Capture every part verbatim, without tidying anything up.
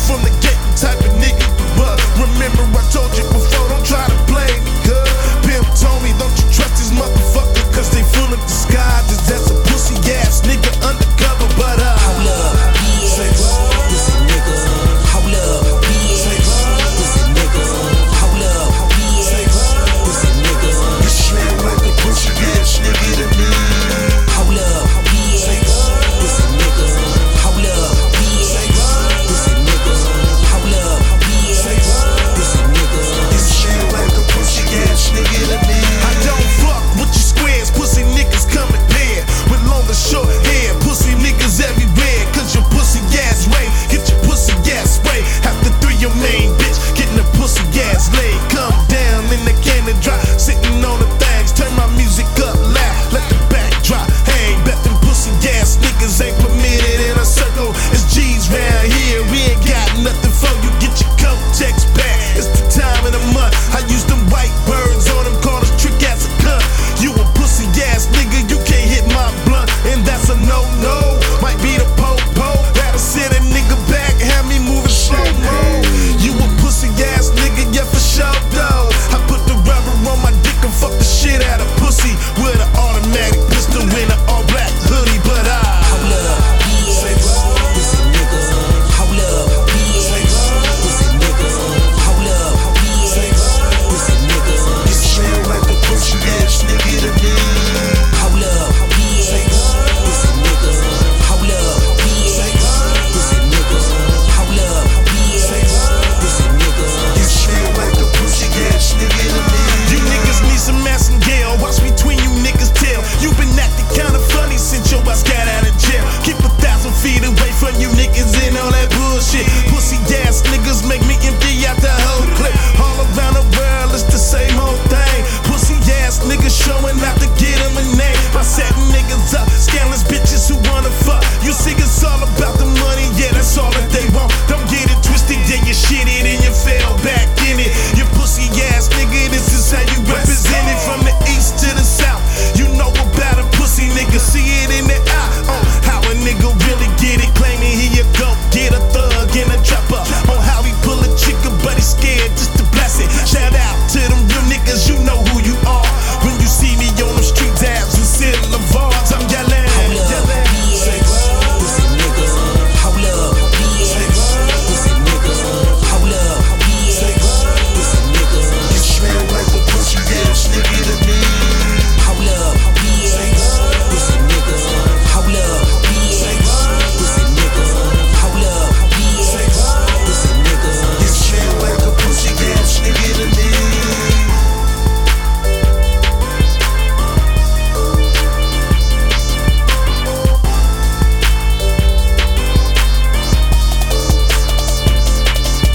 from the gate, the type of nigga you was. Remember I told you before, don't try to play me, cuz Pimp told me don't you trust these motherfuckers, cause they full of disguises. That's a pussy ass nigga undercover, but uh hold up, bitch, pussy nigga. Hold up, bitch, pussy nigga. Hold up, bitch, pussy nigga. You sound like a pussy ass nigga to me. Hold up, bitch, pussy nigga. Hold up, bitch, pussy nigga. Hold up, bitch, pussy nigga. You sound like a pussy ass nigga to me. I don't fuck with you squares, pussy niggas come in pair with long and short hair, pussy niggas everywhere, cause your pussy ass way, get your pussy ass way. After three, your main bitch, getting the pussy ass laid. Come down in the cannon drop, sitting on the things, turn my music up loud, let the back drop. Hang, bet them pussy ass niggas ain't permitted in a circle. It's G's round here, we ain't got nothing for you, get your coat checks back. It's the time of the month, I use them white birds on them, call us trick ass a cunt. You a pussy ass nigga, you can't hit my blunt, and that's a no-no. Might be the po-po, that'll sit a nigga back, have me moving slow-mo. You a pussy ass nigga, yeah for sure though. I put the rubber on my dick and fuck the shit out of pussy with an automatic pistol in an all-black hoodie, but I hold up, bitch, pussy nigga. Hold up, bitch, pussy nigga. Hold up, bitch, pussy nigga. You sound like a pussy ass nigga to me. Hold up, bitch, pussy nigga. Hold up, bitch, pussy nigga. Hold up, bitch, pussy nigga. You sound like a pussy ass nigga to me. You niggas need some Massengale, watch between you niggas tail. You been acting kinda funny since your ass got out of jail. Keep a thousand feet away from you niggas and all that bullshit. Pussy ass niggas make me empty out the whole clip. All around the world it's the same old thing. Pussy ass niggas showing out to get them a name. By setting niggas up, scandalous bitches who wanna fuck. You see it's all about the money, yeah that's all that they want. Don't get it twisted, yeah you shit it and you fell back in it. You pussy ass nigga, this is how you represent it. From the east to the south, you know about a pussy nigga, see it in the eye. On how a nigga really get it, claiming he a go get a thug and a trapper. On how he pull a trigger, but he's scared just to blast it. Shout out to them real niggas, you know who you are. When you see me on them street tabs and sit Lavards, I'm yelling. Hold up, bitch, pussy nigga. Hold up, bitch, pussy nigga. Hold up, bitch, pussy nigga. You sound like a pussy ass nigga to me. Hold up, bitch, pussy nigga. Hold up, bitch, pussy nigga. Hold up, bitch, pussy nigga. You sound like a pussy ass nigga to me.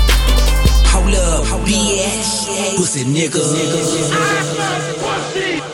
Hold up, bitch, pussy nigga. I love pussy.